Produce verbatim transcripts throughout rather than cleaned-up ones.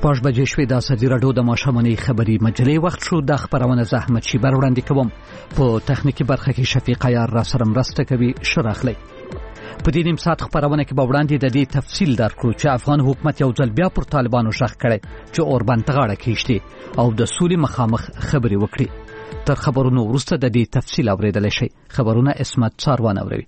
شپږ بجې شوې د ازادي راډیو د ماښامنۍ خبري مجلې وخت شو. د خبرونه زحمت شي بر وړاندې کوم. په تخنیکی برخه کې شفیق عیار را سره مرسته کوي. شراخلی په دې نیم ساعت خبرونه کې به وړاندې د دې تفصیل درکړو چې افغان حکومت یو ځل بیا پر طالبانو شخ کړي چې اوربند غاړه کېشتي او د سولې مخامخ خبري وکړي. تر خبرونو وروسته د دې تفصیل اوریدل شي. خبرونه اسمت څاروان اوروي.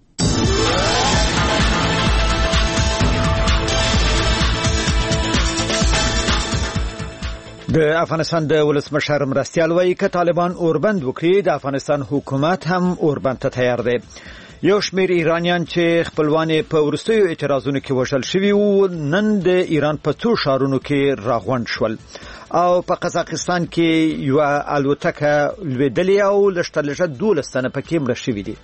د افغانستان د ولسمشر مرستیال وایي که طالبان اوربند وکړي د افغانستان حکومت هم اوربند ته تیار دی. یو شمېر ایرانیان چې خپلوان په وروستیو اعتراضونو کې وژل شوي وو نن د ایران په څو ښارونو کې راغونډ شول او په قزاقستان کې یوه الوتکه لوېدلې او لږ تر لږه دولس تنه پکې مړه شوي دي.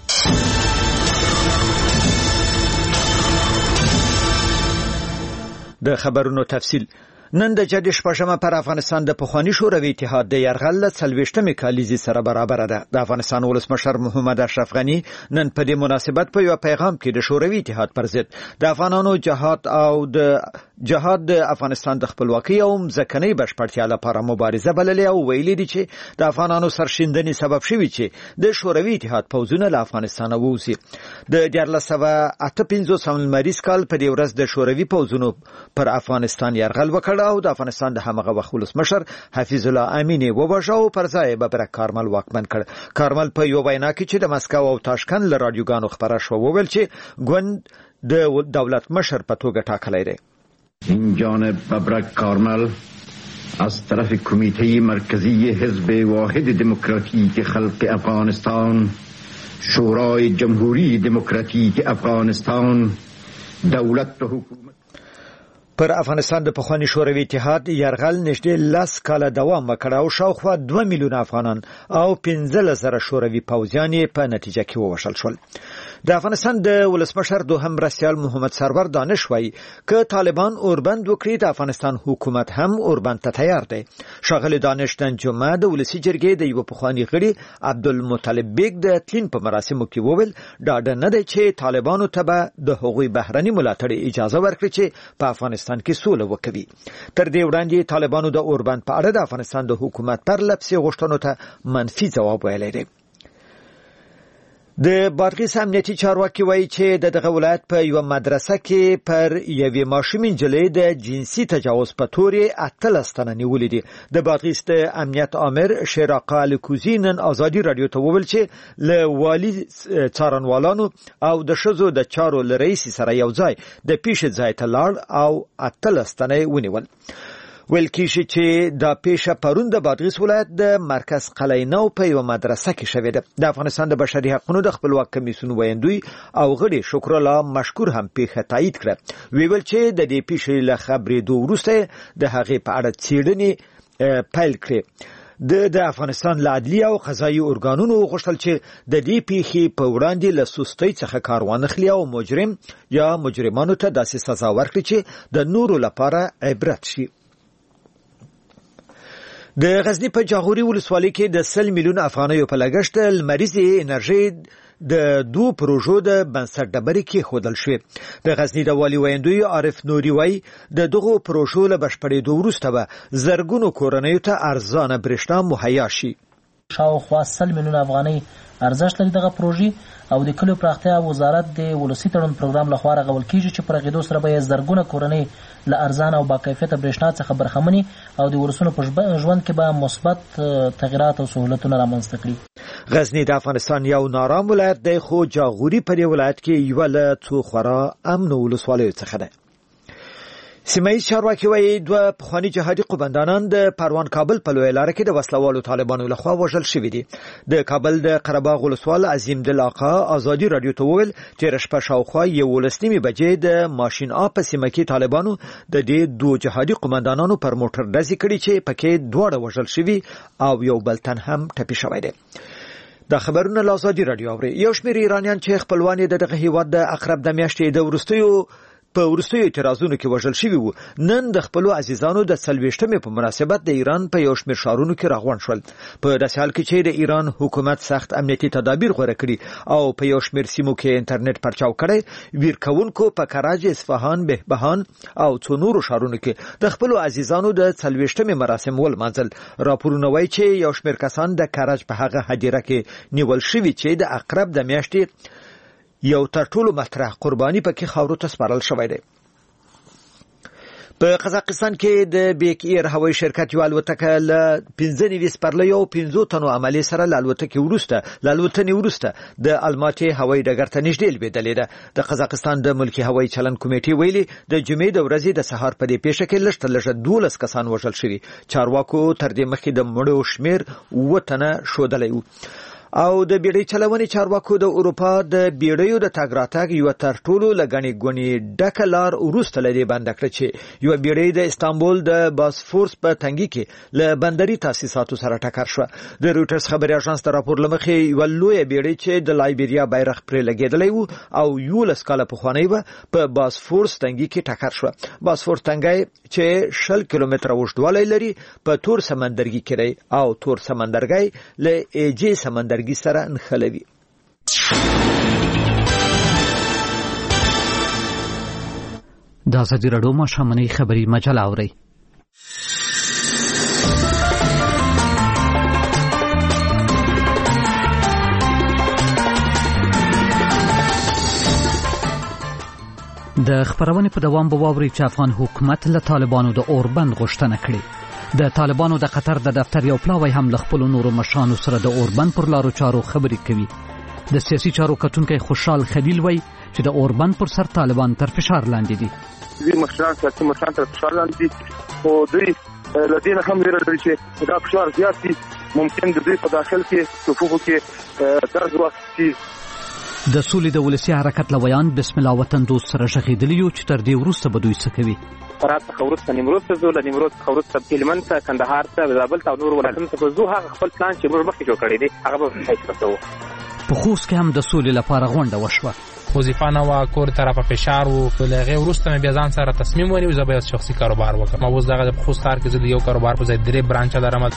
د خبرونو تفصیل. نن د جدي شپږمه پر افغانستان د پخوانی شوروي اتحاد د یرغل له څلوېښتمې کالیزې سره برابر ده. د افغانستان ولسمشر محمد اشرف غني نن په دې مناسبت په یو پیغام کې د شوروي اتحاد پر ضد د افغانانو جهاد او د جهاد د افغانستان د خپلواکۍ او مځکنۍ بشپړتیا لپاره مبارزه بللې او ویلي دي چې د افغانانو سرښندنې سبب شوي چې د شوروي اتحاد پوځونه له افغانستان ووځي. د دیارلس سوه اته پنځوس لمریز کال په دې ورځ د شوروي پوځونو پر افغانستان یرغل وکړ او د افغانستان د همغه وخت ولسمشر حفیظ الله امین وواژه او پر ځای ببرک کارمل واکمن کړ. کارمل په یو وینا کې چې د مسکو او تاشکند له رادیوګانو خبره شو وویل چې ګوند د دولت مشر په توګه ټاکلی دی. این جانب ببرک کارمل از طرف کمیته مرکزی حزب واحد دموکراتیک خلق افغانستان شورای جمهوری دموکراتیک افغانستان دولت و حکومت پر افغانستان د پخوانی شوروي اتحاد یرغل نږدې لس کاله دوام وکړ او شاوخوا دوه میلیونه افغانان او پنځلس زره شوروي پوځیان په نتیجه کې ووژل شول. د افغانستان د ولسمشر دوهم مرستیال محمد سرور دانش وایي که طالبان اوربند وکړي د افغانستان حکومت هم اوربند ته تیار دی. ښاغلی دانش نن جمعه د ولسي جرګې د یوه پخواني غړي عبدالمطلب بیګ د تلین په مراسمو کې وویل ډاډه نه دی چې طالبانو ته به د هغوی بهرني ملاتړ اجازه ورکړي چې په افغانستان کې سوله وکوي. تر دې وړاندې طالبانو د اوربند په اړه د افغانستان د حکومت پر لپسې غوښتنو ته منفي ځواب ویلی دی. د بادغیس امنیتي چارواکي وایي چې د دغه ولایت په یوه مدرسه کې پر یوې ماشومې نجلۍ د جنسي تجاوز په تور یې اتلس تنه نیولي دي. د بادغیس د امنیت آمر شیراقه الکوزي نن ازادي راډیو ته وویل چې له والي څارنوالانو او د ښځو د چارو له رئیس سره یو ځای د پیښې ځای ته لاړ او اتلس تنه ونیول. ویل کېږي چې دا پیښه پرون د بادغیس ولایت د مرکز قلعه نو په یوه مدرسه کې شوې ده. د افغانستان د بشري حقوقو د خپلواک کمیسیون ویاندوی او غړي شکر الله مشکور هم پیښه تایید کړه. ویل چې د دې پیښې له خبرېدو وروسته د هغې په اړه څېړنې پیل کړې. د د افغانستان له عدلي او قضایي ارګانونو وغوښتل چې د دې پیښې په وړاندې له سستۍ څخه کار وانخلي او مجرم یا مجرمانو ته داسې سزا ورکړي چې د نورو لپاره عبرت شي. د غزنی په جاغوري ولسوالۍ کې د سل میلیون افغانیو په لګښت لمریزې انرژي د دوه پروژو د بنسټ ډبرې کې خودل شوې. د غزنی د والي ویاندوی عارف نوري وایي د دغو پروژو له بشپړېدو وروسته به زرګونو کورنیو ته ارزانه برېښنا مهیا شي. شاوخوا سل میلیون افغانۍ ارزښت لري دغه پروژې او د کلیو پراختیا وزارت د ولسي تړون پروګرام لخوا رغول کېږي چې پر غېدو سره به زرګونه کورنۍ له ارزانه او باکیفیته برېښنا څخه برخمنې او د ولسونو په ژوند کې به مثبت تغیرات او سهولتونه رامنځته کړي. غزنی د افغانستان یو نارام ولایت دی خو جاغوري په دې ولایت کې یوه له څو خورا امنو ولسوالیو څخه ده. سیمه‌ییز چارواکي وایي دوه پخواني جهادي قومندانان د پروان کابل په لویه لاره کې د وسلوالو طالبانو لخوا وژل شوي دي. د کابل د قرهباغ ولسوال عظیم دل آقا ازادي راډیو ته وویل تېره شپه شاوخوا یولس نیمې بجې د ماشین آب په سیمه کې طالبانو د دې دوه جهادي قومندانانو پر موټر ډزې کړي چې پکې دواړه وژل شوي او یو بل تن هم ټپي شوی دی. د خبرونو له ازادي راډیو اوري. یو شمېر ایرانیان چې خپلوان د دغه هیواد د اقرب د میاشتې د وروستیو په وروستیو اعتراضونو کې وژل شوي وو. نن د خپلو عزیزانو د څلوېښتمې په مناسبت د ایران په یو شمېر ښارونو کې راغونډ شول. په داسې حال کې چې د ایران حکومت سخت امنیتي تدابیر غوره کړي او په یو شمېر سیمو کې انټرنیټ پرچاو کړی، ویر کوونکو په کراج، اصفهان، بهبهان او څو نورو ښارونو کې د خپلو عزیزانو د څلوېښتمې مراسم ولمانځل. راپورونه وایي چې یو شمېر کسان د کراج په هغه هدیره کې نیول شوي چې د اقرب د میاشتې یو تر ټولو مطرح قرباني پکې خاورو ته سپارل شوی دی. په قزاقستان کې د بیک ایر هوایي شرکت یو الوتکه له پنځه نوي سپرلیو او پنځو تنو عملې سره له الوتکې وروسته له الوتنې وروسته د الماتي هوایي ډګر ته نږدې لوېدلې ده. د قزاقستان د ملکي هوایي چلند کمیټې ویلي د جمعې د ورځې د سهار په دې پیښه کې لږ تر لږه دولس کسان وژل شوي. چارواکو تر دې مخکې د مړو شمېر اووه تنه ښودلی و. او د بیړۍ چلونې چارواکو د اروپا د بیړیو د تګ راتګ یو تر ټولو له ګڼې ګوڼې ډکه لار وروسته له دې بنده کړه چې یو بیړۍ د استانبول د باسفورس په تنګي کې له بندري تاسیساتو سره ټکر شوه. د رویټرز خبري اژانس د راپور له مخې یو لویه بیړۍ چې د لایبیریا بیرغ پرې لګېدلی و او یولس کاله پخوانۍ وه په باسفورس تنګي کې ټکر شوه. باسفورس تنګی چې شل کیلومتره اوږدوالی لري په تور سمندرګي کې دی او تور سمندرګی له ایجې سمندرګي سره نښلوي. د ازادي راډیو ماښامنۍ خبري مجله اورئ. د خبرونې په دوام به واورئ چې افغان حکومت له طالبانو د اوربند غوښتنه کړې. د طالبانو د قطر د دفتر یو پلاوی هم له خپلو نورو مشرانو سره د اوربند پر لارو چارو خبرې کوي. د سیاسي چارو کتونکی خوشحال خلیل وایي چې د اوربند پر سر طالبان تر فشار لاندې دي. دوی مشران سیاسي مشران تر فشار لاندې دي خو دوی له دې نه هم ویره لري چې دا فشار زیات دي، ممکن د دوی په داخل کې صفوفو کې درز واخلي. د سولې د ولسي حرکت لویان بسم الله وطن دوست سره غږېدلي یو چې تر دې وروسته به دوی څه کوي. فرات څخه وروسته نیمروز ته ځو، له نیمروز څخه وروسته هلمند ته، کندهار ته، زابل ته او نور ولایتونو ته به ځو. هغه خپل پلان چې موږ مخکې جوړ کړی دی هغه به اجرا کوو. په خوست کې هم د سولې لپاره غونډه وشوه. وظیفه نه وه، کور طرفه فشار و. له هغې وروسته مې بیا ځان سره تصمیم ونیو زه به یو شخصي کاروبار وکړم. اوس دغه د خوست ښار کې زه د یو کاروبار په ځای درې برانچه لرم.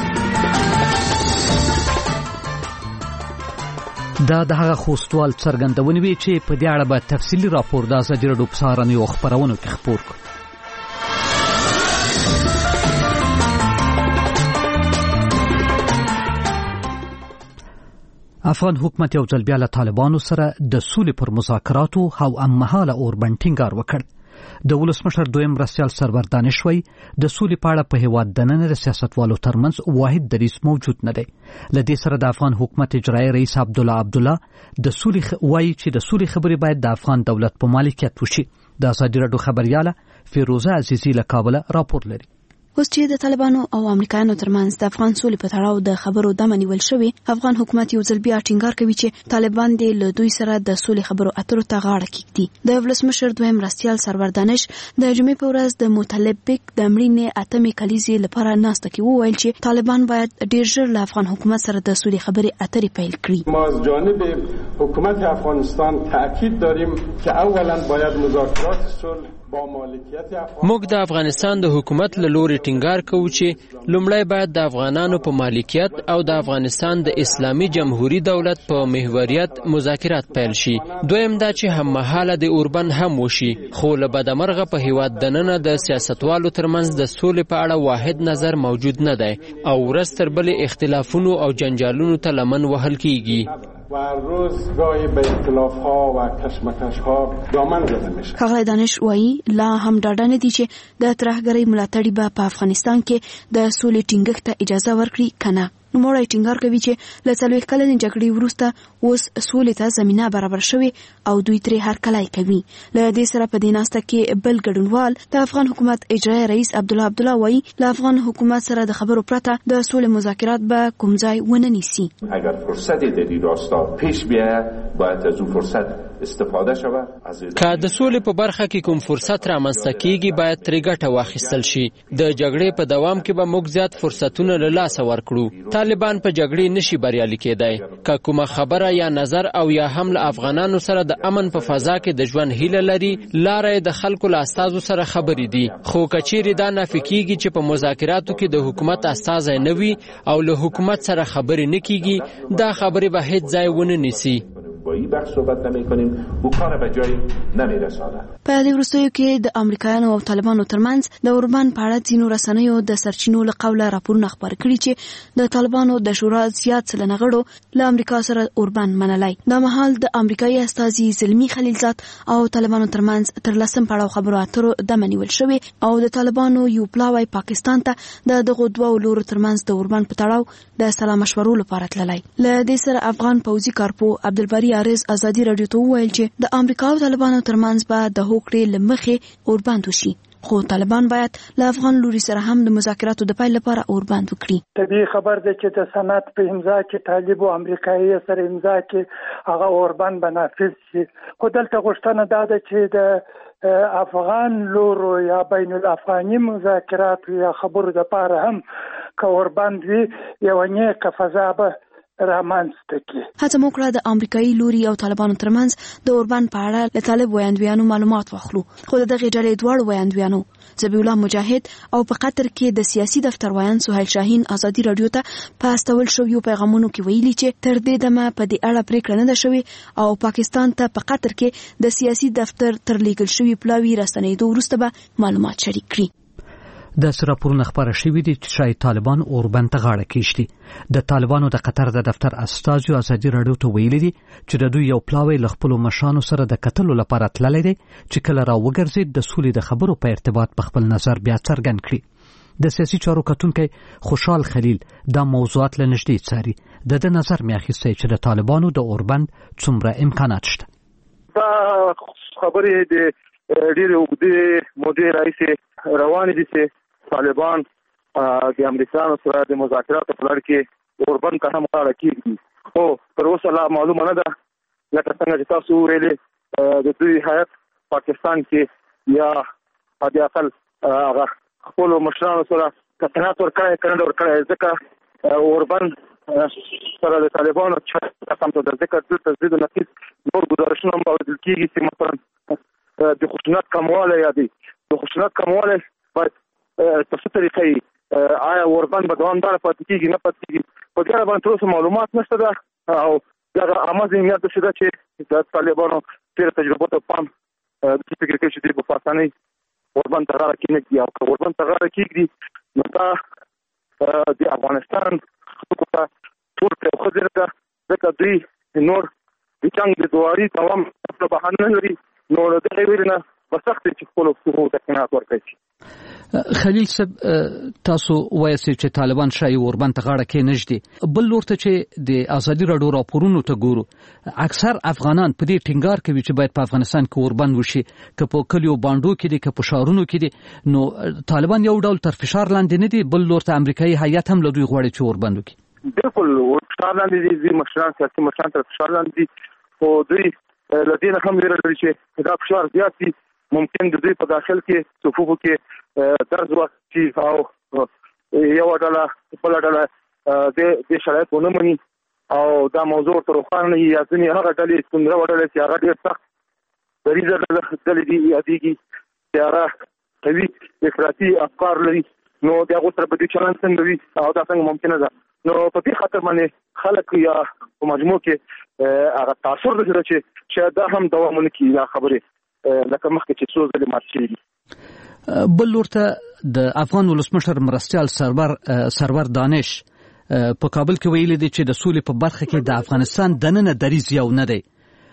دا د هغه خوستوال څرګندونې وې چې په دې اړه به تفصیلي راپور د ازادي راډیو په سهارنیو خپرونو کې خپور کړو. افغان حکومت یو ځل بیا له طالبانو سره د سولې پر مذاکراتو او هممهاله اوربند ټینګار وکړ. د ولسمشر دویم مرستیال سرور دانش وایي د سولې په اړه په هیواد دننه د سیاستوالو ترمنځ واحد دریځ موجود نه دی. له دې سره د افغان حکومت اجرایي رئیس عبدالله عبدالله د سولې وایي چې د سولې خبرې باید د افغان دولت په مالکیت وشي. د ازادي راډیو خبرياله فیروزه عزیزی له کابل راپور لري. اوس چې د طالبانو او امریکایانو ترمنځ د افغان سولې په تړاو د خبرو دمه نیول شوې، افغان حکومت یو ځل بیا ټینګار کوي چې طالبان دې له دوی سره د سولې خبرو اترو ته غاړه کېږدي. د ولسمشر دویم مرستیال سرور دانش د جمعې په ورځ د مطلبک د مړینې اتمې کلیزې لپاره ناسته کې وویل چې طالبان باید ډېر ژر له افغان حکومت سره د سولې خبرې اترې پیل کړي. ما از جانب حکومت افغانستان تاکید داریم که اولا باید مذاکرات صلح موږ د افغانستان د حکومت له لوري ټینګار کوو چې لومړی باید د افغانانو په مالکیت او د افغانستان د اسلامي جمهوریت دولت په محوریت مذاکرات پیل شي. دویم دا چې هممهاله د اوربند هم وشي، خو له بدمرغه په هیواد دننه د سیاستوالو ترمنځ د سولې په اړه واحد نظر موجود نه دی او ورځ تر بلې اختلافونو او جنجالونو ته لمن وهل کیږي و روز گاهی به اختلاف ها و کشمکش ها دامن زده میشه. ښاغلی دانش وایي لا هم ډاډه نه دي چې د ترهګرۍ ملاتړي به په افغانستان کې د سولې ټینګښت ته اجازه ورکړي کنه. نوموړی ټینګار کوي چې له څلوېښت کلنې جګړې وروسته اوس سولې ته زمینه برابر شوې او دوی ترې هرکلی کوي. له دې سره په دې ناسته کې بل ګډونوال د افغان حکومت اجرایي رئیس عبدالله عبدالله وایي له افغان حکومت سره د خبرو پرته د سولې مذاکرات به کوم ځای ونه نیسي. اگر فرصتی در این راستا پیش بیاید باید از اون فرصت استفاده شود. که د سولې په برخه کې کوم فرصت رامنځته کیږي باید ترې ګټه واخیستل شي. د جګړې په دوام کې به موږ زیات فرصتونه له لاسه ورکړو. طالبان په جګړې نشي بریالي کېدای. که کومه خبره یا نظر او یا هم له افغانانو سره د امن په فضا کې د ژوند هیله لري، لاره د خلکو له استازو سره خبرې دي. خو کچېرې دا نفي کیږي چې په مذاکراتو کې د حکومت استازی نه وي او له حکومت سره خبرې نه کیږي، دا خبرې به هیڅ ځای ونه نیسي. با این بحث صحبت نمی کنیم او کار به جای نمی رسانه. په دې وروستیو کې د امریکایانو او طالبانو ترمنځ د اوربان په اړه ځینو رسنیو د سرچینو له قوله راپورونه خپاره کړي چې د طالبانو د شورا زیات سلنه غړو له امریکا سره اوربان منلای. دا مهال د امریکایي استازي زلمی خلیلزاد او طالبانو ترمنځ تر لسم پړاو خبرو اترو دمه نیول شوې او د طالبانو یو پلاوی پاکستان ته د دغو دوه لورو ترمنځ د اوربان په تړاو د سلا مشورو لپاره تللی. له دې سره افغان پوځي کارپو عبدالباری عارض ازادي رادیو ته وویل چې د امریکا او طالبانو ترمنځ به د هوکړې له مخې اوربند وشي، خو طالبان باید له افغان لوري سره هم د مذاکراتو د پیل لپاره اوربند وکړي. طبیعي خبر ده چې د سند په امضا کې طالب او امریکایي سره امضا کې هغه اوربند به نافذ شي. خو دلته غوښتنه دا ده چې د افغان لورو یا بین الافغاني مذاکراتو یا خبرو لپاره هم که اوربند وي یوه نیکه فضا به رامنځته کړي. هڅه مو کړه د امریکایي لوري او طالبانو ترمنځ د اوربند په اړه له طالب ویاندویانو معلومات واخلو، خو د دغې ډلې دواړو ویاندویانو ذبیح الله مجاهد او په قطر کې د سیاسي دفتر ویاند سهیل شاهین ازادي رادیو ته په استول شویو پیغامونو کې ویلي چې تر دې دمه په دې اړه پریکړه نه ده شوې او پاکستان ته په قطر کې د سیاسي دفتر تر لیږل شوي پلاوي راستنېدو وروسته به معلومات شریک کړي. د راپورونه خبره شوې دي چې شاید طالبان اوربند ته غاړه کېږدي. د طالبانو د قطر د دفتر استازي ازادي رادیو ته ویلي دي چې د دوی یو پلاوی له خپلو مشرانو سره د کتلو لپاره تللی دی چې کله را وګرځېد د سولې د خبرو په ارتباط په خپل نظر بیا څرګند کړي. د سیاسي چارو کتونکی خوشحال خلیل دا موضوعات له نږدې څاري. د ده نظر مې اخیستی چې د طالبانو د اوربند څومره امکانات شته. دا خبرې د ډېرې اوږدې مودې راهیسې روانې دي چې طالبان د امریکایانو سره د مذاکراتو په لړ کې اوربند ته هم غاړه کېږدي. خو تر اوسه لا معلومه نه ده، لکه څنګه چې تاسو وویلې د دوی هیات پاکستان کې یا حد اقل هغه خپلو مشرانو سره کتنات ورکړی که نه ده ورکړی، ځکه اوربند سره د طالبانو قسم ته ده، ځکه دلته ضد و نقیض نور ګزارشونه هم اورېدل کېږي چې مثلا د خشونت کموالی یا دی د خشونت کموالی باید په څه طریقه یې آیا اوربند به دوامداره پاتې کېږي نه پاتې کېږي، په دې اړه باندې تر اوسه معلومات نشته ده او دغه عامه ذهنیت داسې ده چې د طالبانو تېره تجربو ته پام داسې فکر کوي چې دوی به په اسانۍ اوربند ته غاړه کېنږدي او که اوربند ته غاړه کېږدي نو دا د افغانستان خلکو ته ټول ته یو ښه زیری ده، ځکه دوی نور د جنګ د دواري دوام بهانه نه لري، نو له دغې ویرې نه به سخت دی چې خپلو حقوقو ته قناعت ورکړی شي. خلیل صاحب تاسو وایئ چې طالبان شایي اوربند ته غاړه کېنږدي. بل لور ته چې د ازادي راډیو راپورونو ته ګورو، اکثر افغانان په دې ټینګار کوي چې باید په افغانستان کې اوربند وشي، که په کلیو باندو کې دي که په ښارونو کې دي. نو طالبان یو ډول تر فشار لاندې نه دي، بل لور ته امریکایي هیات هم له دوی غواړي چې اوربند وکړي. بالکل فشار لاندې دي، دوی مشران سیاسي مشران تر فشار لاندې دي، خو دوی له دې نه هم ویره لري چې دا فشار زیات وي، ممکن د دوی په داخل کې صفوفو کې درز واخلي او یوه ډله بله ډله دې شرایط ونه مني او دا موضوع ورته روښانه نه وي، یا ځینې هغه ډلې څومره ډلې چې هغه ډېر سخت دریځه ډلې دي یادېږي چې هغه قوي افراطي افکار لري، نو د هغو سره به دوی چلند څنګه وي او دا څنګه ممکنه ده. نو په دې خاطر باندې خلک یا په مجموع کې هغه تاثر داسې ده چې شاید دا هم دوام ونه کړي دا خبرې لکه مخکې چې څو ځلې مات شوي دي. بل لور ته د افغان ولسمشر مرستیال سرور سرور دانش په کابل کې ویلي دی چې د سولې په برخه کې د افغانستان دننه دریځ یو نه دی.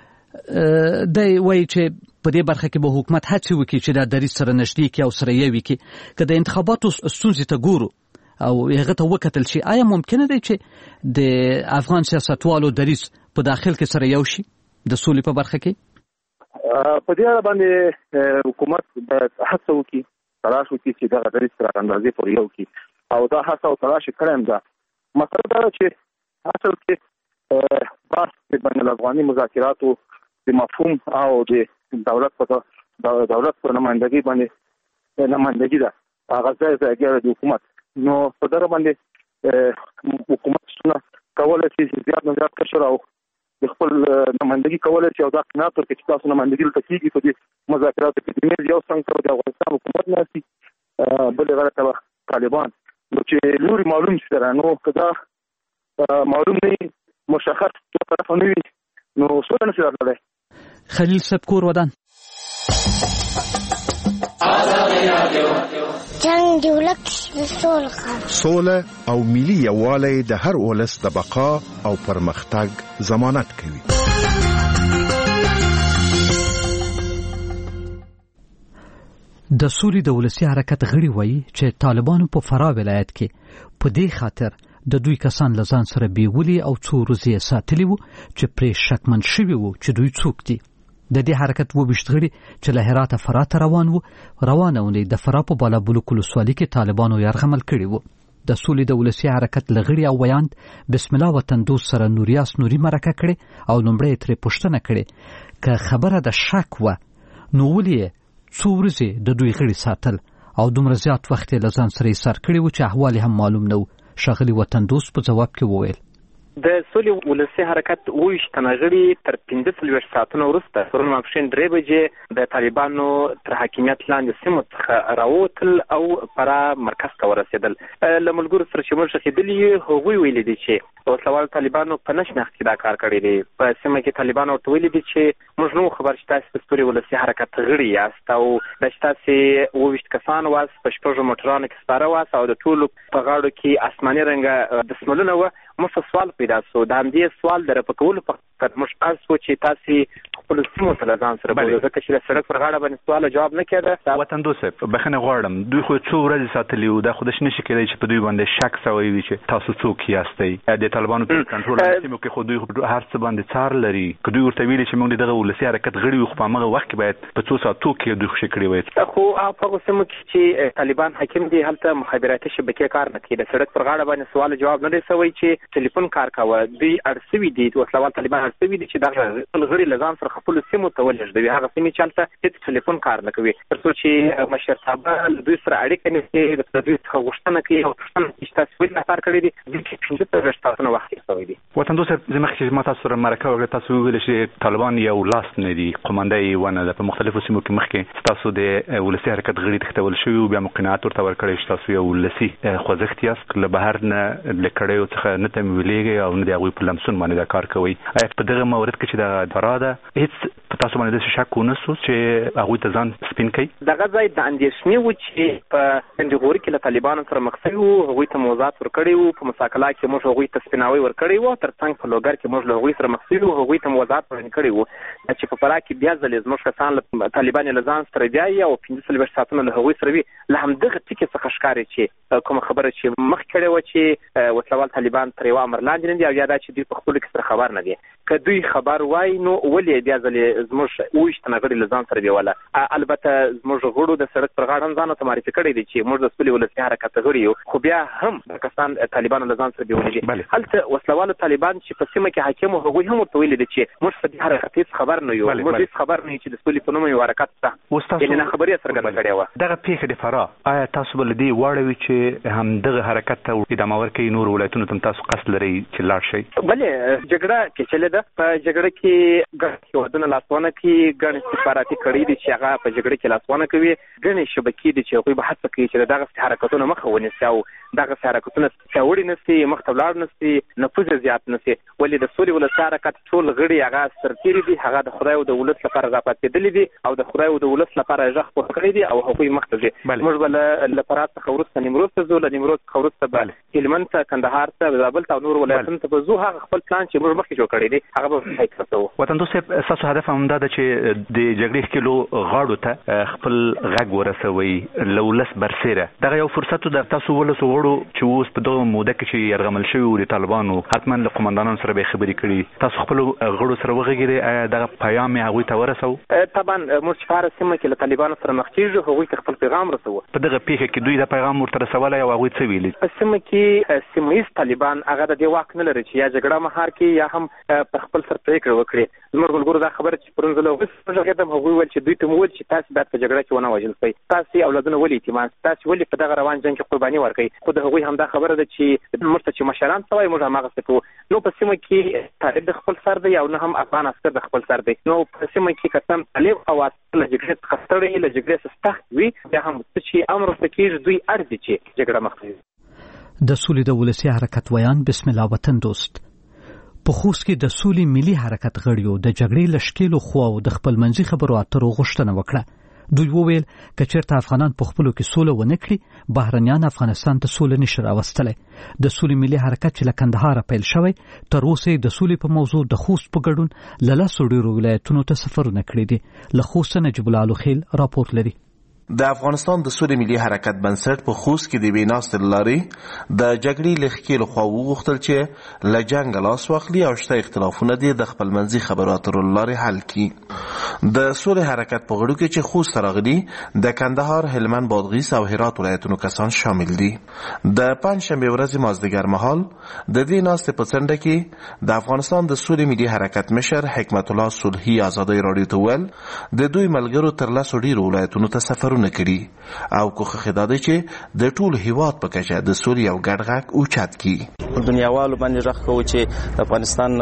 دی وایي چې په دې برخه کې به حکومت هڅې وکړي چې دا دریځ سره نږدې کړي او سره یو کړي. که د انتخاباتو ستونزې ته ګورو او هغه ته وکتل شي، آیا ممکنه دی چې د افغان سیاستوالو دریځ په داخل کې سره یو شي د سولې په برخه کې؟ په دې اړه باندې حکومت باید هڅه وکړي، تلاش وکړي چې دغه دریځ تر اندازې پورې یو کړي او دا هڅه او تلاش یې کړی هم ده. مسله دا ده چې اصل کې بحث د بین الافغاني مذاکراتو د مفهوم او د دولت په دولت په نمائندګي باندې نمائندګي ده هغه ځای ځای د حکومت نو په دغه باندې حکومت څنګه کولای شي چې زیات نه زیات کشر او خپل نمائندګي کولای شي او دا قناعت ورکړي چې تاسو نمائندګي ته کیږي په دې مذاکراتو کې د یو څنګه د افغانستان حکومت ناسي بل غلطه طالبان نو چې لوري معلوم شي نو کدا معلوم نه مشخص طرف نه وي نو څه نه شي راغلی خلیل سبکور ودان جنگ دی ولک سول خام سوله او ملي یووالی د هر ولس د بقا او پرمختګ ضمانت کوي. د سولې د ولسی حرکت غړي وایي چې طالبانو په فراه ولایت کې په دې خاطر د دوی کسان لزان سره بیولي او څو ورځې ساتلي وو چې پرې شکمن شوي وو چې دوی څوک دي. د دې حرکت وو بشت غړي چې له هراته فراه ته روان وو روانه ونی د فراه په بالا بلوک ولسوالۍ کې طالبانو یرغمل کړي وو. د سولې د ولسی حرکت لغړي او ویاند بسم الله وطن دوست سره نوریاس نوري مرکه کړي او لومړی ترې پوښتنه کړي که خبره د شک و نو ولې څو ورځې د دوی غړي ساتل او دومره زیات وخت یې له ځان سره یې سر کړی و چې احوال هم معلوم نه و. ښاغلي وطن دوست په ځواب کې وویل د سولې ولسی حرکت اوویشت تنه غړي تر پنځه څلوېښت ساعتونو وروسته پرون ماپښین درې بجې د طالبانو تر حاکمیت لاندې سیمو څخه راووتل او فراه مرکز ته ورسېدل. له ملګرو سره چې موږ ښخېدلي هغوی ویلي دي چې وسلوال طالبانو په نه شناخت کې دا کار کړی دی. په سیمه کې طالبانو ورته ویلي دي چې موږ نو خبر چې تاسې د سولې ولسی حرکت غړي یاست او دا چې تاسې اوویشت کسان واست په شپږو موټرانو کې سپاره واست او د ټولو په غاړو کې اسماني رنګه دسمالونه وه. موږ سوال پیدا سو د همدې سوال د رپکولو په خاطر موږ قصد وو چې تاسې خپلو سیمو ته له ځان سره بولو ځکه چې د سړک پر غاړه باندې سوال جواب نه کېده. وطن دوست صاحب بخښنه غواړم دوی خو څو ورځې ساتلي وو دا خو داسې نشي کېدی چې په دوی باندې شک سوی وي چې تاسو څوک یاستئ. د طالبانو په کنټرول سیمو کې خو دوی هر څه باندې څار لري که دوی ورته ویلي چې موږ دغه ولسي حرکت غړي وو خو په همغه وخت کې باید په څو ساعتو کې دوی خوشي کړي وای. خو په هغو سیمو کې چې طالبان حاکم دي هلته مخابراتي شبکې کار نه کوي. د سړک پر غاړه باندې سوال جواب نه دی سوی چې ټلیفون کار کوه. دوی اړسوي دي وسلوال طالبان اړسوي دي چې دغه غړي له ځان سره خپلو سیمو ته ولېږدوي. هغه سیمې چې هلته هېڅ ټلیفون کار نه کوي تر څو چې مشرتابه له دوی سره اړیکه نیسي د دوی څخه غوښتنه کوي او پوښتنه کوي چې تاسو ولې دا کار کړی دی. دوی کې پنځه څلوېښت ساعتونه وخت تېر شوی دی. وطن دوست صاحب زه مخکې ما تاسو سره مرکه وکړه تاسو وویل چې طالبان یو لاس نه دي قومنده یې ونه ده. په مختلفو سیمو کې مخکې تاسو د ولسي حرکت غړي تښتول شوي بیا مو قناعت ورته ورکړی چې تاسو یو ولسي خوځښت یاست له بهر نه له کړیو څخه نه ته ویلېږئ او نه د هغوی په لمسون باندې دا کار کوي. آیا په دغه مورد کې چې د فراه ده هېڅ په تاسو باندې داسې شک ونه سو چې هغوی ته ځان سپین کوي؟ دغه ځای د اندېښنې و چې په سندغوري کې له طالبانو سره مخ شوي وو هغوی ته موضوعات ورکړي وو. په مساکلا کې موږ هغوی ته سپیناوی ورکړی وو. تر څنګ په لوګر کې موږ له هغوی سره مخ شوي وو هغوی ته موضوعات وړاندې کړي وو چې په فراه کې بیا ځلې زموږ کسان له طالبان له ځان سره بیایي او پنځه څلوېښت ساعتونه له هغوی سره وي. له همدغه ټکي څخه ښکاري چې کومه خبره چې مخ کړې وه چې وسلوال طالبان تر یوه امر لاندې نه دي او یا دا چې دوی په خپلو کې سره خبر نه دي. که دوی خبر وای نو ولې بیا ځلې زموږ اوویشت تنه غړي له ځان سره بیوله. البته زموږ غړو د سړک پر غاړه هم ځان ورته معرفي کړی دی چې موږ د سولې ولسي حرکت غړي یو خو بیا هم پاکستان طالبانو له ځان سره بیولي دي. هلته وسلوالو طالبان چې په سیمه کې حاکم وو هغوی هم ورته ویلي دي چې موږ په دې حرکت هېڅ خبر نه یو موږ هېڅ خبر نه یو چې د سولې په نوم یو حرکت شته. یعنې ناخبري یې څرګنده کړې وه. دغه پېښه د فراه آیا تاسو به له دې واړوي چې همدغه حرکت ته ادامه ورکوي نور ولایتونو ته تاسو قصد لرئ چې لاړ شئ؟ بلې جګړه پیچلې ده. په جګړه کې ګڼ هېوادونه لاسوهنه کوي ګڼ استخباراتي کړۍ دي چې هغه په جګړه کې لاسوهنه کوي ګڼې شبکې دي چې هغوی به هڅه کوي چې د دغسې حرکتونو مخه ونیسي او دغسې حرکتونه پیاوړي نه سي مخ ته ولاړ نه سي نفوذ یې زیات نه سي. ولې د سولې ولسي حرکت ټول غړي هغه سرتېري دي هغه د خدای او د ولس لپاره راپاڅېدلي دي او د خدای او د ولس لپاره غږ پورته کړی دي او هغوی مخ ته ځي. موږ به له فراه څخه وروسته نیمروز ته ځو له نیمروز څخه وروسته به هلمند ته کندهار ته زابل ته او نور ولایتونو ته به ځو. هغه خپل پلان چې موږ مخکې جوړ کړی دی هغه به حقیقت کوو. وطن دوست صاحب ستاسو هدف همدا ده چې د جګړې ښکېلو غاړو ته خپل غږ ورسوئ له ولس برسېره. دغه یو فرصت ده تاسو ولسو غړو چې اوس په دغه موده کې چې یرغمل شوي د طالبانو حتما له قومندانانو سره به خبرې کړي، تاسو خپل غړو سره وغږیږئ، آیا دغه پیغام هغوی ته ورسو؟ طبعا موږ چې هر سیمه کې له طالبانو سره مخ کېږو هغوی ته خپل پیغام رسوو. په دغه پیښه کې دوی دا پیغام ورته رسولی او هغوی څه ویلي؟ په سیمه کې سیمه ییز طالبان هغه د دې واک نه لري چې یا جګړه مهار کړي یا هم په خپل سر پرېکړه وکړي. زموږ ملګرو دا خبره چې پرون زه له وغږېدم هغوی ویل چې دوی ته مو ویل چې تاسو باید په جګړه کې ونه وژل شئ، تاسو اولادونه ولې یتیمان، تاسو ولې په دغه روان جنګ کې قرباني ورکړئ. خو د هغوی همدا خبره ده چې موږ ته چې مشران څه وایي موږ هماغسې کوو. نو په سیمه کې طالب د خپل سر دی او نه هم افغان عسکر د خپل سر دی. نو په سیمه کې که څه طالب او عسکر له جګړې څخه ستړی له جګړې څخه ستخت وي بیا هم څه چې امر ورته کېږي دوی اړ دي چې جګړه مخ ته. د سولې د ولسي حرکت ویان بسم الله وطن دوست په خوست کې د سولې ملي حرکت غړیو د جګړې له شکیلو خواو د خپل منځي خبرو اترو غوښتنه وکړه. دوی وویل که چېرته افغانان په خپلو کې سوله ونه کړي بهرنیان افغانستان ته سوله نشي راوستلی. د سولې ملي حرکت چې له کندهاره پیل شوی تر اوسه د سولې په موضوع د خوست په ګډون له لسو ډېرو ولایتونو ته سفرونه کړي دي. له خوسته نجیب الله الخیل راپور لري. د افغانستان د سولې ملي حرکت بنسټ په خوست کې د یوې ناستې له لارې د جګړې له ښکېلو خوا وغوښتل چې له جنګه لاس واخلي او شته اختلافونه دې د خپل منځي خبرو اترو له لارې حل کړي. د سولې حرکت په غړو کې چې خوست ته راغلي د کندهار، هلمند، بادغیس او هرات ولایتونو کسان شامل دي. د پنجشنبې ورځې مازدیګر مهال د دې ناستې په څنډه کې د افغانستان د سولې ملي حرکت مشر حکمت الله صلحي ازادۍ راډیو ته ویل د دوی ملګرو تر لسو ډېرو ولایتونو ته سفرونه کړي او کوښښ یې دا دی چې د ټول هیواد په کچه د سولې یو ګډ غږ اوچت کړي. دنیاوالو باندې غږ کوو چې د افغانستان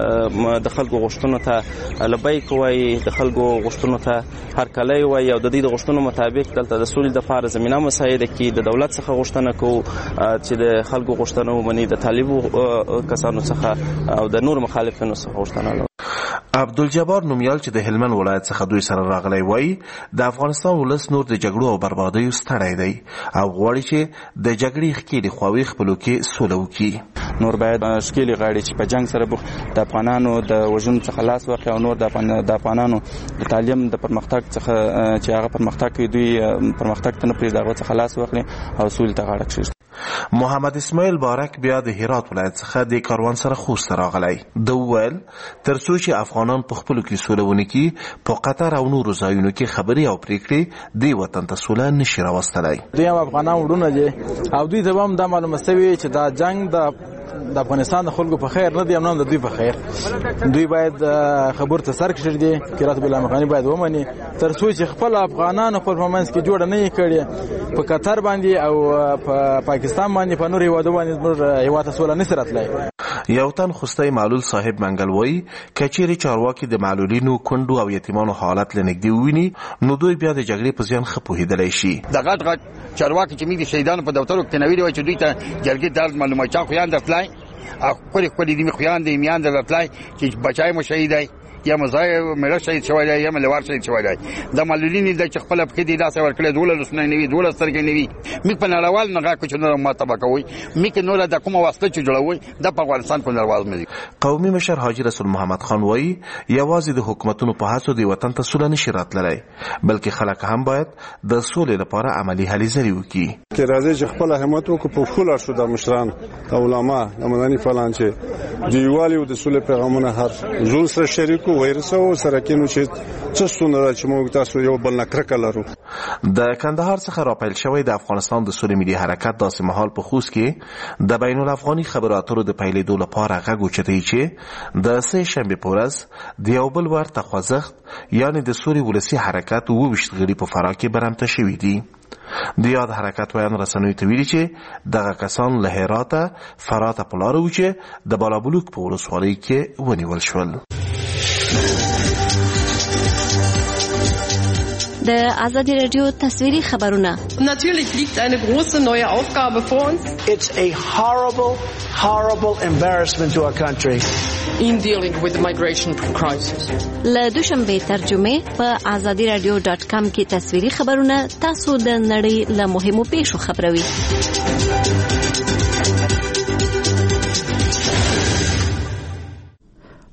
د خلکو غوښتنو ته لبیک وایي، د خلکو غوښتنو ته هرکلی وایي او د دوی د غوښتنو مطابق دلته د سولې دپاره زمینه مساعده کړي. د دولت څخه غوښتنه کوو چې د خلکو غوښتنه ومني، د طالبو کسانو څخه او د نور مخالفینو څخه غوښتنه لرو. عبدالجبار نومیال چې د هلمند ولایت څخه دوی سره راغلی وایي د افغانستان ولس نور د جګړو او بربادیو ستړی دی او غواړي چې د جګړې ښکېلې خواوې خپلو کې سوله وکړي. نور باید ښکېلې غاړې چې په جنګ سره بوخت د افغانانو د وژنو څخه لاس واخلي او نور د افغانانو د تعلیم د پرمختګ څخه چې هغه پرمختګ کوي دوی پرمختګ ته نه پرېږدي، هغه څخه لاس واخلي او سولې ته غاړه کښېږدي. محمد اسماعیل بارک بیا د هرات ولایت څخه د کاروان سره خوست راغلی. د وویل تر څو چې افغانان په خپلو کې سوله ونه کړي په قطر او نورو ځایونو کې خبرې او پرېکړې دې وطن ته سوله نشي راوستلی. دوی هم افغانان وروڼه دي او دوی ته به هم دا معلومه شوې چې دا جنګ د د افغانستان د خلکو په خیر نه دی او نه د دوی په خیر. دوی باید خبر ته سر کښېږدي، قرات بالله مخاني باید ومني تر څو چې خپل افغانانو خپل په منځ کې جوړه نه یې کړې په قطر باندې او په پاکستان باندې په نور هیوادو باندې زموږ هیواد ته سوله نشي راتلی. یو تن خوستی معلول صاحب منګل وایي که چیرې چارواکي د معلولینو، کونډو او یتیمانو حالت له نږدې وویني نو دوی بیا د جګړې په زیان ښه پوهېدلی شي. د غټ غټ چارواکي چې موږ د شهیدانو په دفترو کې تنوي وایي چې دوی ته جرګې درد معلومات چا خویان درتلی او ښکلې ښکلې دې مې خویان دی میان درتلی چې بچای مو شهید دی یا مزای مړه شهید شوی دی یا ملوار شهید شوی دی. د معلولینې د چې خپله پښې دې داسې ورکړې دولس لسونه نه وي، دولس سترګې نه وي. موږ په نړیوال نه غږ کوو چې نور ماتبه کوئ، موږ نوره د کومه واسطه چې جوړوئ دا په افغانستان په نړیوال نه دي. قومي مشر حاجي رسول محمد خان وایي یوازې د حکومتونو په هڅو د وطن ته سوله نشي راتللی بلکې خلک هم باید د سولې لپاره عملي هلې ځلې وکړي. که راځي چې خپله همت وکړو په پښو لاړ شو د مشران د علما د مدني فعالان چې د یووالي او د سولې پیغامونه هر زول سره شریک وایرسو سره کینو چې څه ستونزه ده چې موږ تاسو یو بل نه کرکه لرو. د کندهار څخه راپیل شوی د افغانستان د سولې ملي حرکت داسې مهال په خوست کې د بین الافغاني خبرو اترو د پیلېدو لپاره غږ اوچتی چې د سه شنبې په ورځ د یو بل ورته خوځښت یعنې د سولې ولسي حرکت اووه ویشت غړي په فراه کې برمته شوي دي. د یاد حرکت ویان رسنیو ته ویلي چې دغه کسان له هراته فراه ته په لاره وو چې د بالابلوک په ولسوالۍ کې ونیول شول. د آزادی رادیو تصویری خبرونه. Natürlich liegt eine große neue Aufgabe vor uns. It's a horrible, horrible embarrassment to our country. In dealing with the migration crisis. له دوشنبه ترجمه په آزادی رادیو ډاټ کام کې تصویری خبرونه تاسو د نړۍ له مهمو پیښو خبروي.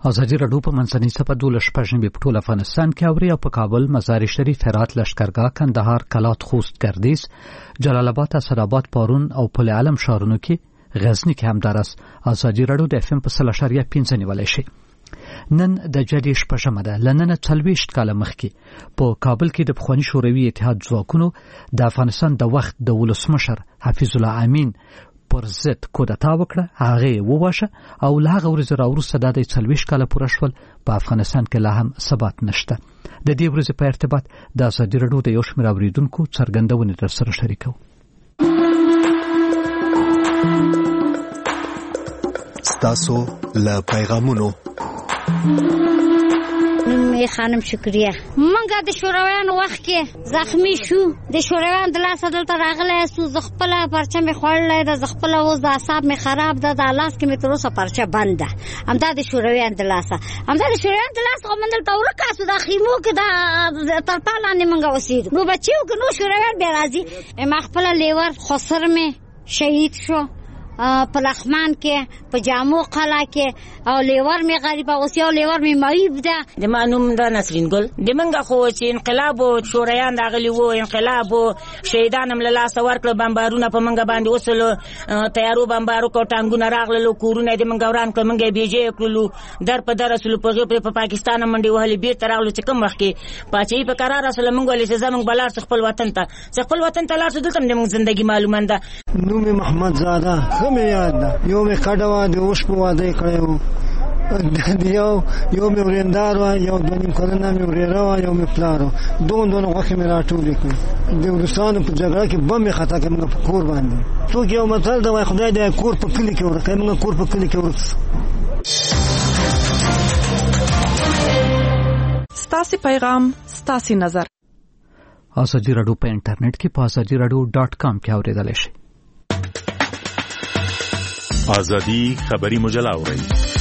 ازادي راډیو په منځنۍ صفه دولس شپږ په ټول افغانستان کې اوري او په کابل، مزار شریف، هرات، لشکرګاه، کندهار، کلات، خوست، ګردیز، جلال آباد، اسداباد، پارون او پل علم شهرونو کې، غزنی کې هم درس ازادي راډیو د اف ام په سل اشاریه پنځه نیولای شي. نن د جدي شپږمه ده. لنن څلويشت کاله مخکې په کابل کې د پخوانی شوروي اتحاد ځواکونو د افغانستان د وخت د ولسمشر حفیظ الله امین پر ضد کودتا وکړه. هغه وواشه او له هغه ورځې راوروسته د څلويشت کاله پوره شول په افغانستان کې لا هم ثبات نشته. د دې ورځې په ارتباط د ازادي راډیو د یو شمېر اوریدونکو څرګندونې در سره شریکو. ستاسو له پیغامونو می خانم شکریه. منګه د شورویانو وخت کې زخمی شو، د شورویانو د لاس دلته راغلی سو، زغپل پرچه می خوړلې د زغپل اوس د اعصاب می خراب ده، د لاس کې می تر اوسه پرچه بند ده. همدا د شورویانو د لاس همدا د شورویانو د لاس کوم دلته ورکاسو د خیمو کې د ترپالانه منګه وسید. نو بچیو کې نو شورویان به راځي. ما خپل لیور خسر می شهید شو په لخمان کې، په جامو قلا کې، او لیور می غریب او سیو لیور می معیب ده. د مانوم د نسرین ګل د منګه خو چې انقلاب او شورویان داغلی وو، انقلاب او شهیدان هم له لاس ورکړ، بمبارونه په منګه باندې وسلو، تیارو بمبارو کو ټانګونه راغلو، کورونه د منګه وران کړ، منګه بیجه کړلو، در په در رسول په غو په پاکستان منډي وهلي بیرته راغلو چې کوم وخت کې پاتې په قرار رسول منګه ولې چې زمنګ بلار خپل وطن ته خپل وطن ته لار څه دلته موږ ژوندۍ معلومه ده. نوم محمد زاده مې یاد ده. یو مې کډوا د اوس په واده کړو، یو یو مې ورندار و، یو د نیم کلنه مې ورېرا، یو مې پلارو، دوه دوه غوښه مې راټولې کړې. د روسانو په جګړه کې بم خطا کې موږ په کور باندې څوک یو متل دا وای خدای دې کور په کلی کې ورکړي، موږ کور په کلی کې ورکړو. ستاسو پیغام، ستاسو نظر. ازادي راډیو په انټرنیټ کې په ازادي راډیو ډاٹ کام کې اوریدل شي. ازادي خبری مجله اورئ.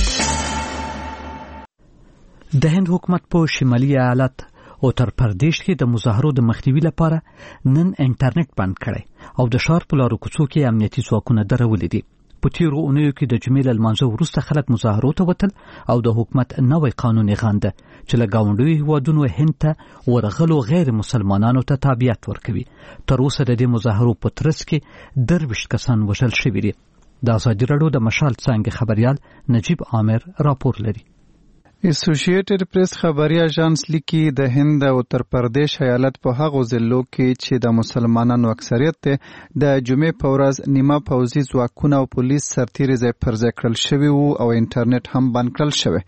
د هند حکومت په شمالي ایالت اتر پردیش کې د مظاهرو د مخنیوي لپاره نن انټرنیټ بند کړی او د ښار په لارو کوڅو کې امنیتي ځواکونه درولې دي. په تیرو اونیو کې د جمعې له لمانځه وروسته خلک مظاهرو ته وتل او د حکومت نوی قانون یې غانده چې له ګاونډیو هیوادونو هند ته ورغلو غیر مسلمانانو ته تابعیت ورکوي. تر اوسه د دې مظاهرو په ترڅ کې درویشت کسان وژل شوي دي. د ازادي راډیو د مشال څنګه خبريال نجیب عامر راپور لري. اسوسییټډ پریس خبري اژانس لیکي د هند او اتر پردیش ایالت په هغو ضلعو کې چې د مسلمانانو اکثریت ته د جمعې په ورځ نیمه پوځي ځواکونه او پولیس سرتیري ځای پر ځای کړل شوي وو او انټرنیټ هم بند کړل شوی.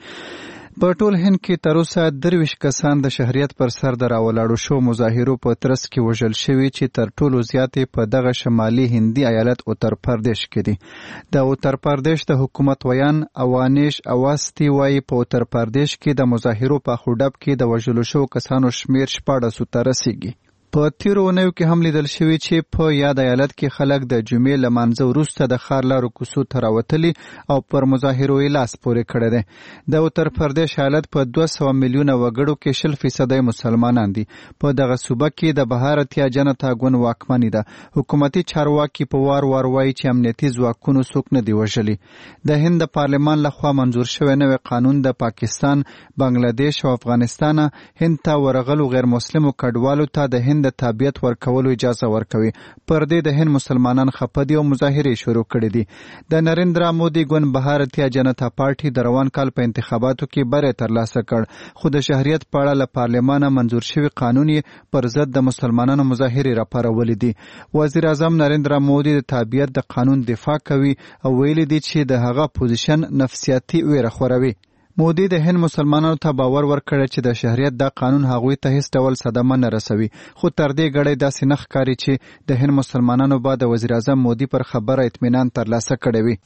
په ټول هند کې تر اوسه درویشت کسان د شهریت پر سر د راولاړو شو مظاهرو په ترڅ کې وژل شوي چې تر ټولو زیاتې په دغه شمالي هندي ایالت اتر پردیش کې دي. د اتر پردیش د حکومت ویان اوانیش اواستی وایي په اتر پردیش کې د مظاهرو په خوډب کې د وژلو شو کسانو شمیر شپاړسو ته رسیږي. په تیرو اونیو کې هم لیدل شوي چې په یاد ایالت کې خلک د جمعې له مانځه وروسته د ښار لارو کوڅو ته راوتلي او پر مظاهرو یې لاس پورې کړی دی. د اتر پردیش ایالت په دوه سوه میلیونه وګړو کې شل فیصده مسلمانان دي. په دغه صوبه کې د بهارتیا جنتا ګوند واکمني ده. حکومتي چارواکي په وار وار وایي چې امنیتي ځواکونو څوک نه دي وژلي. د هند د پارلمان لخوا منظور شوی نوی قانون د پاکستان، بنگلاديش او افغانستان هند ته ورغلو غیر مسلمو کډوالو ته د هند د تابعیت ورکولو اجازه ورکوي. پر دې د هند مسلمانان خپه دي او مظاهرې شروع کړې دي. د نریندرا مودي ګوند بهارتیا جنتا پارټي د روان کال په انتخاباتو کې بری ترلاسه کړ، خو د شهریت په اړه له پارلمانه منظور شوی قانون یې پر ضد د مسلمانانو مظاهرې راپارولې دي. وزیر اعظم نریندرا مودي د تابعیت د قانون دفاع کوي او ویلي دي چې د هغه پوزیشن نفسیاتي ویره خوروي. مودي د هند مسلمانانو ته باور ورکړی چې د شهریت دا قانون هغوی ته هیڅ ډول صدمه نه رسوي، خو تر دې ګړی داسې نه ښکاري چې د هند مسلمانانو به د وزیر اعظم مودي پر خبره اطمینان ترلاسه کړی وي.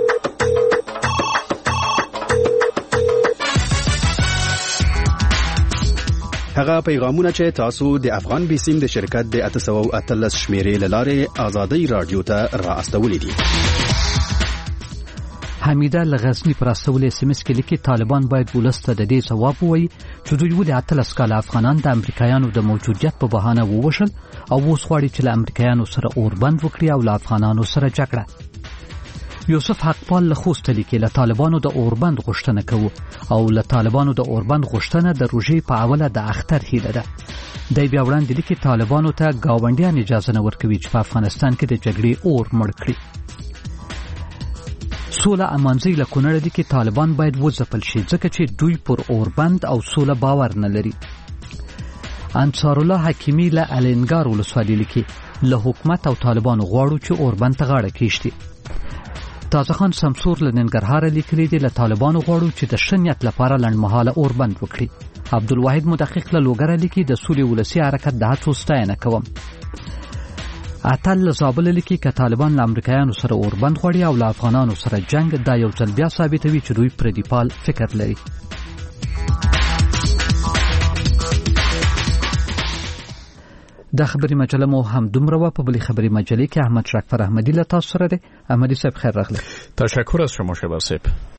هغه پیغامونه چې تاسو د افغان بیسیم د شرکت د اته سوه اتلس شمیرې له لارې ازادي رادیو ته را استولې دي. حمیده لغزنی پر استول اس ام اس کې لیکي طالبان باید ولسته د دې ځواب ووایي چې دوی ولې اتلس کاله افغانان د امریکایانو د موجودیت په بهانه ووشل او اوس غواړي چې له امریکایانو سره اوربند وکړي او له افغانانو سره جګړه. یوسف حقپال له خوست لیکي له طالبانو د اوربند غوښتنه کوو او له طالبانو د اوربند غوښتنه د روژې په اوله د اختر هیله ده. دی بیا وړاندې لیکي طالبانو ته ګاونډیان اجازه نه ورکوي چې په افغانستان کې د جګړې اور مړ کړي. سوله امانزی له کونړ لیکي طالبان باید وځپل شي ځکه چې دوی پر اوربند او سوله باور نه لري. انصار الله حکیمی له الینګار ولسوالۍ لیکي له حکومت او طالبانو غواړو چې اوربند ته غاړه کېږدي. تازه خان سمسور له ننګرهاره لیکلي دي له طالبانو غواړو چې د ښه نیت لپاره لنډمهاله اوربند وکړي. عبدالواحد مدقق له لوګره لیکي د سولې ولسي حرکت د هڅو ستاینه کوم. اتل له زابل لیکي که طالبان له امریکایانو سره اوربند غواړي او له افغانانو سره جنگ دا یو ځل بیا ثابتوي چې دوی پردیپال فکر لري. دا خبري مجله مو هم دومره و. په بلې خبري مجلې کې احمد شکفر احمدی له تاسو سره دی. احمدی صاحب خیر راغلی. تشکر از شما شبر صاحب.